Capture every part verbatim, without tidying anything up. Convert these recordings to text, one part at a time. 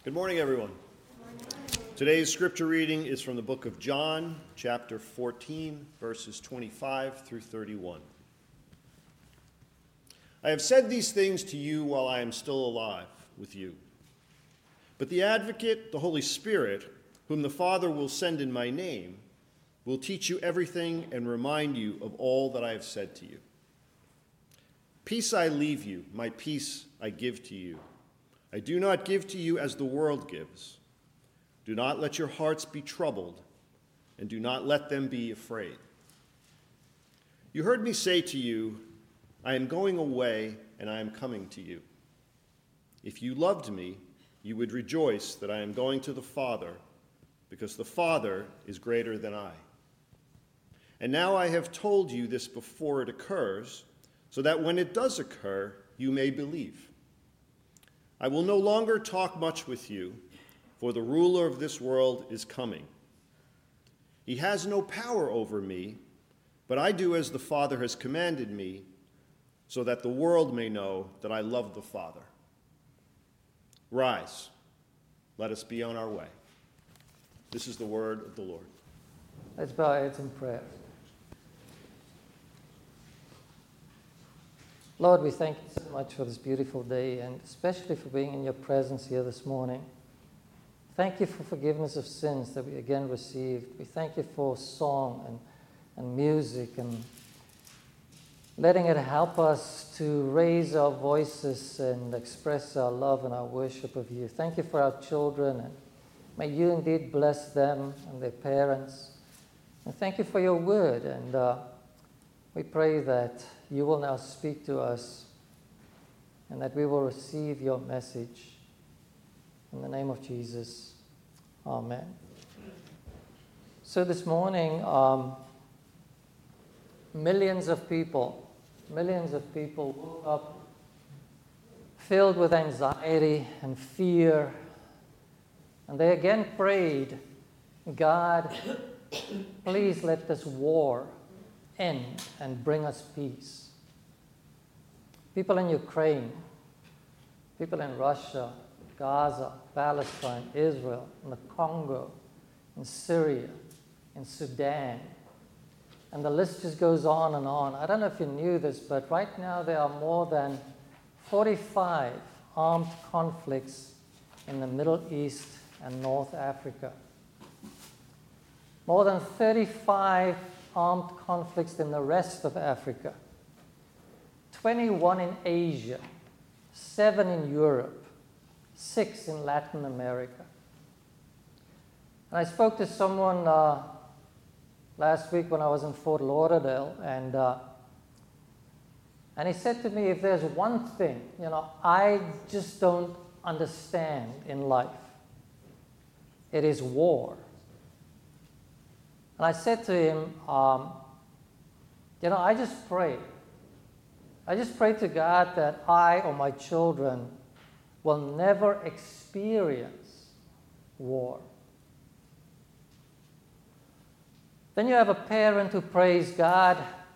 Good morning, everyone. Today's scripture reading is from the book of John, chapter fourteen, verses twenty-five through thirty-one. I have said these things to you while I am still alive with you. But the Advocate, the Holy Spirit, whom the Father will send in my name, will teach you everything and remind you of all that I have said to you. Peace I leave you, my peace I give to you. I do not give to you as the world gives. Do not let your hearts be troubled, and do not let them be afraid. You heard me say to you, I am going away, and I am coming to you. If you loved me, you would rejoice that I am going to the Father, because the Father is greater than I. And now I have told you this before it occurs, so that when it does occur, you may believe. I will no longer talk much with you, for the ruler of this world is coming. He has no power over me, but I do as the Father has commanded me, so that the world may know that I love the Father. Rise, let us be on our way. This is the word of the Lord. Let's bow our heads in prayer. Lord, we thank you so much for this beautiful day, and especially for being in your presence here this morning. Thank you for forgiveness of sins that we again received. We thank you for song and, and music and letting it help us to raise our voices and express our love and our worship of you. Thank you for our children, and may you indeed bless them and their parents. And thank you for your word, and uh, we pray that you will now speak to us and that we will receive your message. In the name of Jesus, amen. So this morning, um, millions of people, millions of people woke up filled with anxiety and fear, and they again prayed, God, please let this war end and bring us peace. People in Ukraine, people in Russia, Gaza, Palestine, Israel, in the Congo, in Syria, in Sudan, and the list just goes on and on. I don't know if you knew this, but right now there are more than forty-five armed conflicts in the Middle East and North Africa. More than thirty-five armed conflicts in the rest of Africa. twenty-one in Asia, seven in Europe, six in Latin America. And I spoke to someone uh, last week when I was in Fort Lauderdale, and uh, and he said to me, if there's one thing, you know, I just don't understand in life, it is war. And I said to him, um, you know, I just pray. I just pray to God that I or my children will never experience war. Then you have a parent who prays, God,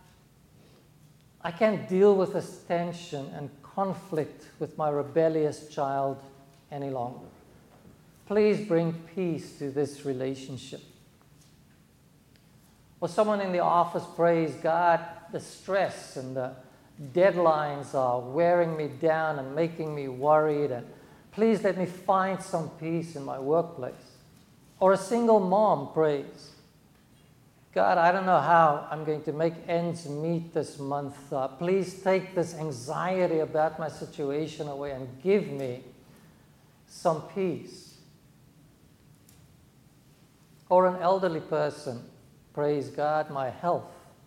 I can't deal with this tension and conflict with my rebellious child any longer. Please bring peace to this relationship. Or someone in the office prays, God, the stress and the deadlines are wearing me down and making me worried, and please let me find some peace in my workplace. Or a single mom prays, God, I don't know how I'm going to make ends meet this month. Uh, please take this anxiety about my situation away and give me some peace. Or an elderly person, praise God, my health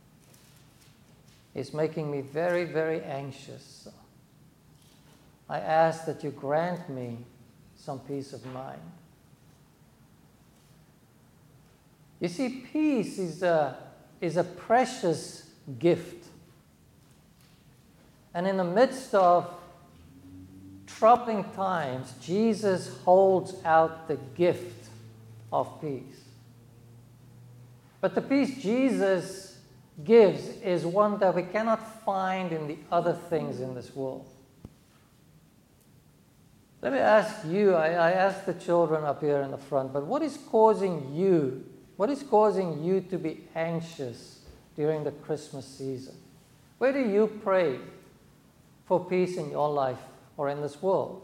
is making me very, very anxious. I ask that you grant me some peace of mind. You see, peace is a, is a precious gift. And in the midst of troubling times, Jesus holds out the gift of peace. But the peace Jesus gives is one that we cannot find in the other things in this world. Let me ask you, I, I asked the children up here in the front, but what is causing you, what is causing you to be anxious during the Christmas season? Where do you pray for peace in your life or in this world?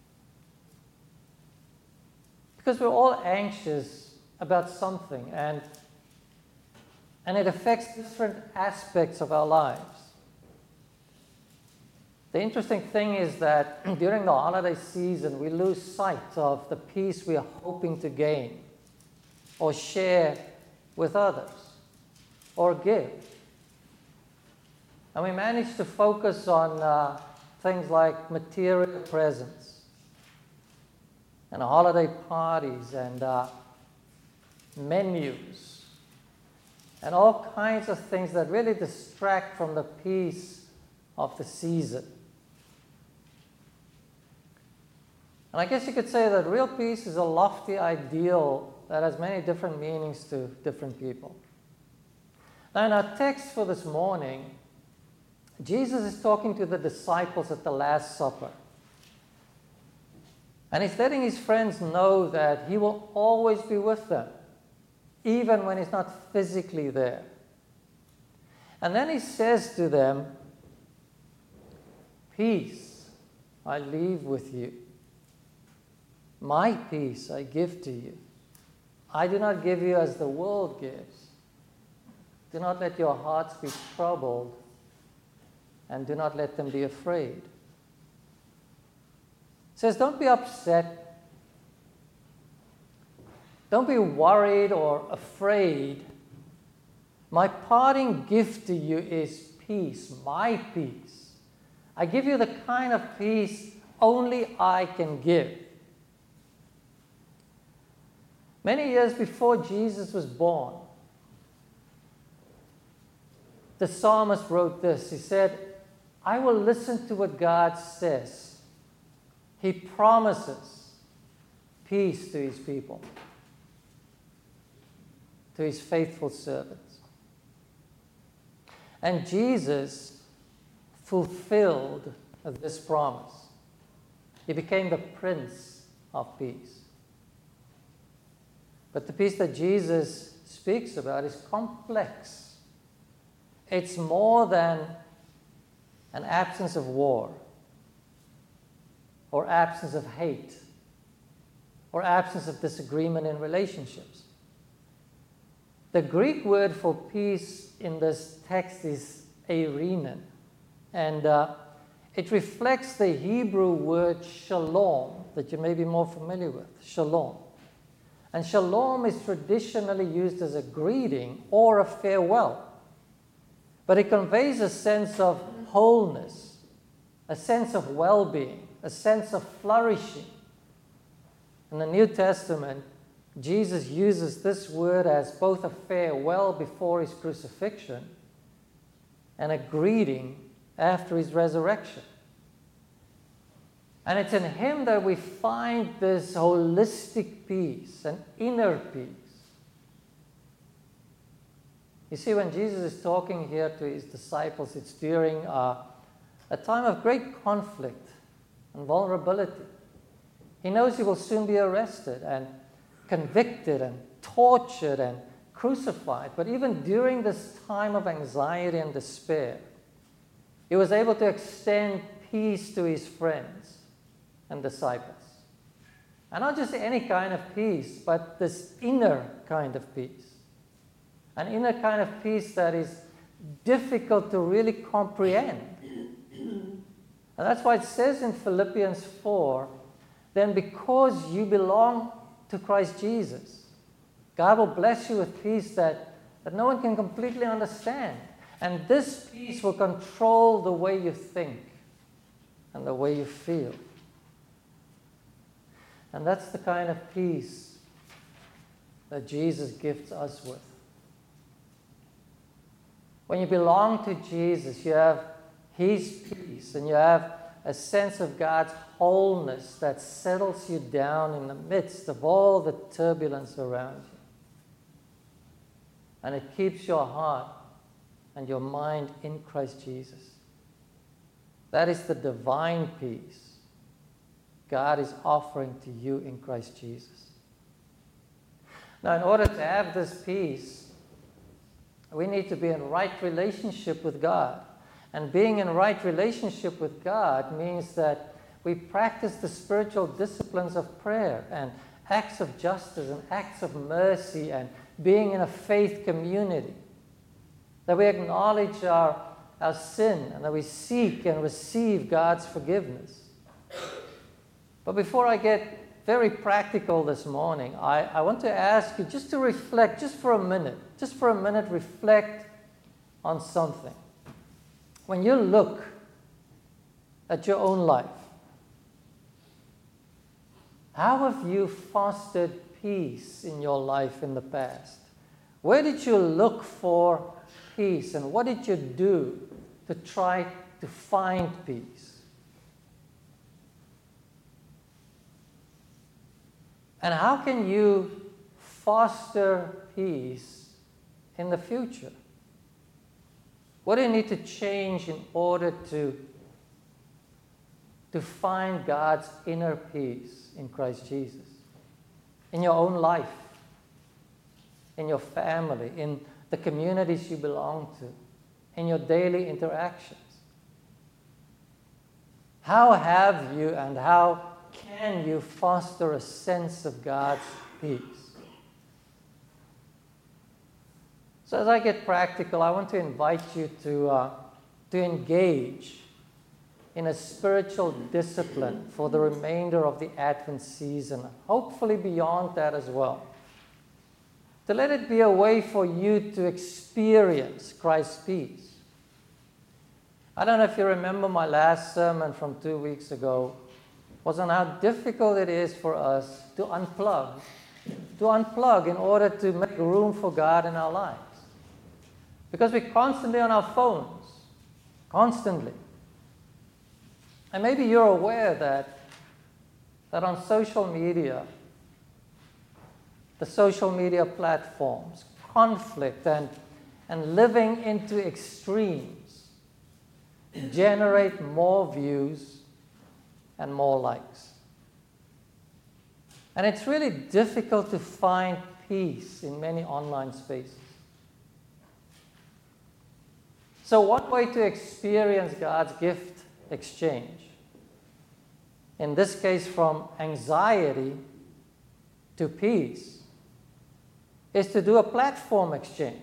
Because we're all anxious about something, and, and it affects different aspects of our lives. The interesting thing is that during the holiday season, we lose sight of the peace we are hoping to gain or share with others or give. And we manage to focus on uh, things like material presents and holiday parties and uh, menus and all kinds of things that really distract from the peace of the season. And I guess you could say that real peace is a lofty ideal that has many different meanings to different people. Now, in our text for this morning, Jesus is talking to the disciples at the Last Supper. And he's letting his friends know that he will always be with them, even when he's not physically there. And then he says to them, "Peace I leave with you. My peace I give to you. I do not give you as the world gives. Do not let your hearts be troubled, and do not let them be afraid." It says, don't be upset. Don't be worried or afraid. My parting gift to you is peace, my peace. I give you the kind of peace only I can give. Many years before Jesus was born, the psalmist wrote this. He said, I will listen to what God says. He promises peace to his people, to his faithful servants. And Jesus fulfilled this promise. He became the Prince of Peace. But the peace that Jesus speaks about is complex. It's more than an absence of war, or absence of hate, or absence of disagreement in relationships. The Greek word for peace in this text is eirene, and uh, it reflects the Hebrew word shalom that you may be more familiar with, shalom. And shalom is traditionally used as a greeting or a farewell, but it conveys a sense of wholeness, a sense of well-being, a sense of flourishing. In the New Testament, Jesus uses this word as both a farewell before his crucifixion and a greeting after his resurrection. And it's in him that we find this holistic peace, an inner peace. You see, when Jesus is talking here to his disciples, it's during uh, a time of great conflict and vulnerability. He knows he will soon be arrested and convicted and tortured and crucified. But even during this time of anxiety and despair, he was able to extend peace to his friends and disciples. And not just any kind of peace, but this inner kind of peace. An inner kind of peace that is difficult to really comprehend. And that's why it says in Philippians four, then because you belong to Christ Jesus, God will bless you with peace that, that no one can completely understand. And this peace will control the way you think and the way you feel. And that's the kind of peace that Jesus gifts us with. When you belong to Jesus, you have his peace and you have a sense of God's wholeness that settles you down in the midst of all the turbulence around you. And it keeps your heart and your mind in Christ Jesus. That is the divine peace God is offering to you in Christ Jesus. Now, in order to have this peace, we need to be in right relationship with God. And being in right relationship with God means that we practice the spiritual disciplines of prayer and acts of justice and acts of mercy and being in a faith community. That we acknowledge our, our sin and that we seek and receive God's forgiveness. But before I get very practical this morning, I, I want to ask you just to reflect, just for a minute, just for a minute, reflect on something. When you look at your own life, how have you fostered peace in your life in the past? Where did you look for peace, and what did you do to try to find peace? And how can you foster peace in the future? What do you need to change in order to, to find God's inner peace in Christ Jesus? In your own life, in your family, in the communities you belong to, in your daily interactions. How have you and how can you foster a sense of God's peace? So as I get practical, I want to invite you to, uh, to engage in a spiritual discipline for the remainder of the Advent season, hopefully beyond that as well. To let it be a way for you to experience Christ's peace. I don't know if you remember my last sermon from two weeks ago, was on how difficult it is for us to unplug, to unplug in order to make room for God in our lives. Because we're constantly on our phones, constantly. And maybe you're aware that, that on social media, the social media platforms, conflict and, and living into extremes generate more views and more likes. And it's really difficult to find peace in many online spaces. So one way to experience God's gift exchange, in this case from anxiety to peace, is to do a platform exchange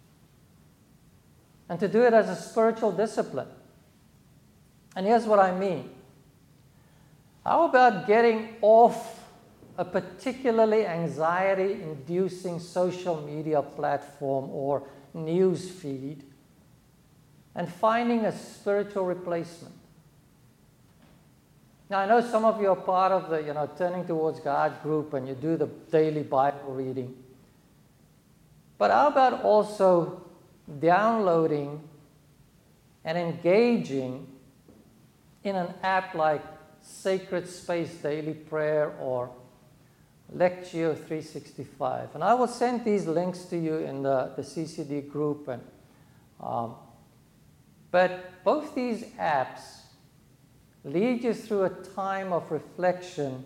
and to do it as a spiritual discipline. And here's what I mean. How about getting off a particularly anxiety-inducing social media platform or news feed and finding a spiritual replacement? Now, I know some of you are part of the, you know, Turning Towards God group and you do the daily Bible reading. But how about also downloading and engaging in an app like Sacred Space Daily Prayer or Lectio three sixty-five? And I will send these links to you in the, the C C D group. And, um, but both these apps lead you through a time of reflection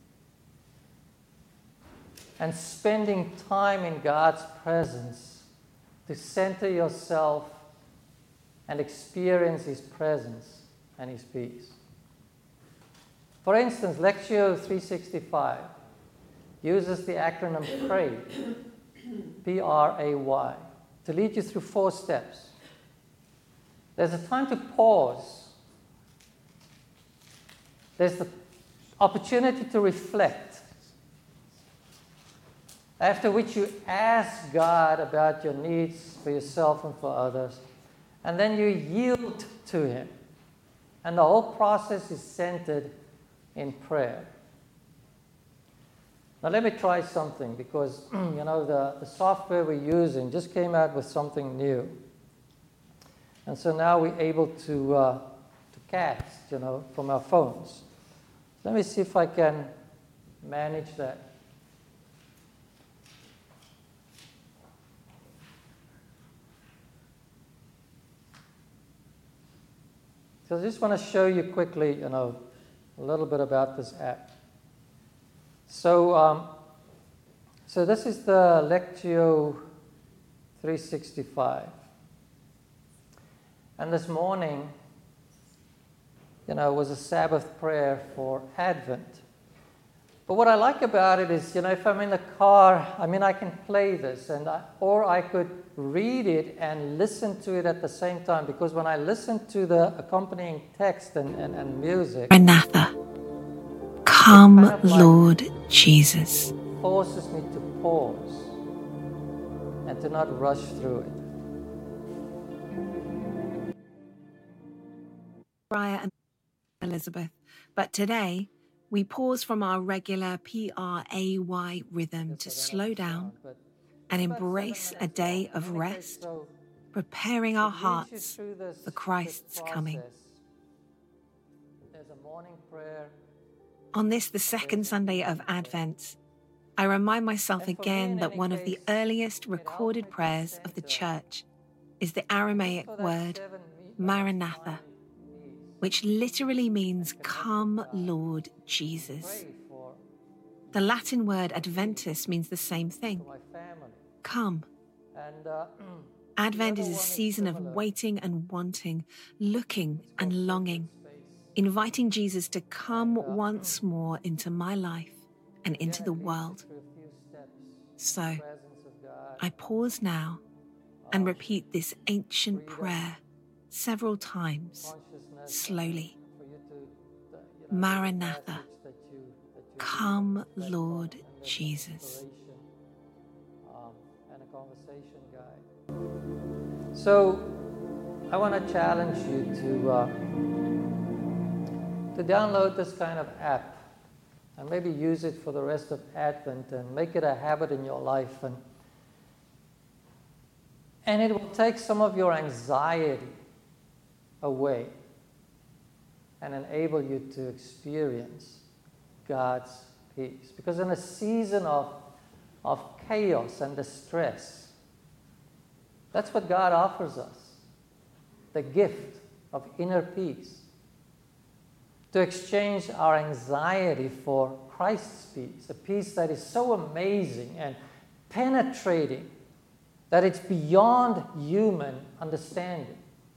and spending time in God's presence to center yourself and experience His presence and His peace. For instance, Lectio three sixty-five uses the acronym PRAY, P R A Y, to lead you through four steps. There's a time to pause. There's the opportunity to reflect, after which you ask God about your needs for yourself and for others, and then you yield to Him. And the whole process is centered in prayer. Now let me try something, because you know the, the software we're using just came out with something new. And so now we're able to, uh, to cast, you know, from our phones. Let me see if I can manage that. So I just want to show you quickly, you know, a little bit about this app. So, um, so this is the Lectio three sixty-five. And this morning, you know, was a Sabbath prayer for Advent. But what I like about it is, you know, if I'm in the car, I mean, I can play this, and I, or I could read it and listen to it at the same time, because when I listen to the accompanying text and, and, and music, Maranatha, come, kind of like Lord Jesus. forces me to pause and to not rush through it. Briar and Elizabeth, but today we pause from our regular P R A Y rhythm to slow down and embrace a day of rest, preparing our hearts for Christ's coming. There's a morning prayer. On this, the second Sunday of Advent, I remind myself again that one of the earliest recorded prayers of the Church is the Aramaic word Maranatha, which literally means, "Come, Lord Jesus." The Latin word Adventus means the same thing, come. And uh, Advent is a season of waiting and wanting, looking and longing, inviting Jesus to come once more into my life and into the world. So, I pause now and repeat this ancient prayer several times, slowly. Maranatha, come, Lord Jesus. And a conversation guide. So, I want to challenge you to uh, to download this kind of app and maybe use it for the rest of Advent and make it a habit in your life, and and it will take some of your anxiety away and enable you to experience God's peace. Because in a season of, of chaos and distress, that's what God offers us, the gift of inner peace. To exchange our anxiety for Christ's peace, a peace that is so amazing and penetrating that it's beyond human understanding.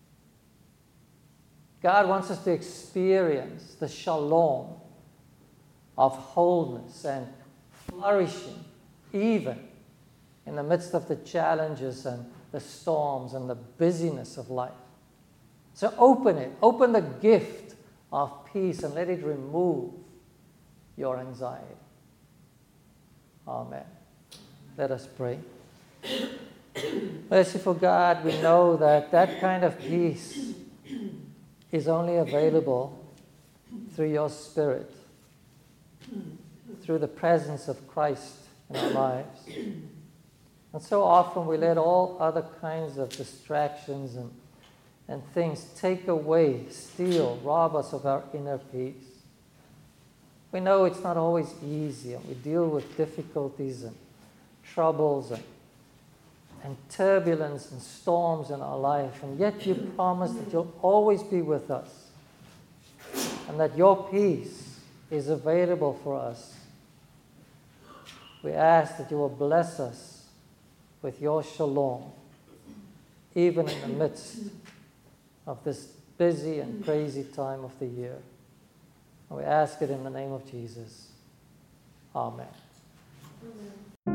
God wants us to experience the shalom of wholeness and flourishing, even in the midst of the challenges and the storms and the busyness of life. So open it, open the gift of peace and let it remove your anxiety. Amen. Let us pray. Merciful God, we know that that kind of peace is only available through your Spirit, through the presence of Christ in our lives. And so often we let all other kinds of distractions and, and things take away, steal, rob us of our inner peace. We know it's not always easy, and we deal with difficulties and troubles and, and turbulence and storms in our life, and yet you promise that you'll always be with us and that your peace is available for us. We ask that you will bless us with your shalom, even in the midst of this busy and crazy time of the year. And we ask it in the name of Jesus. Amen. Amen.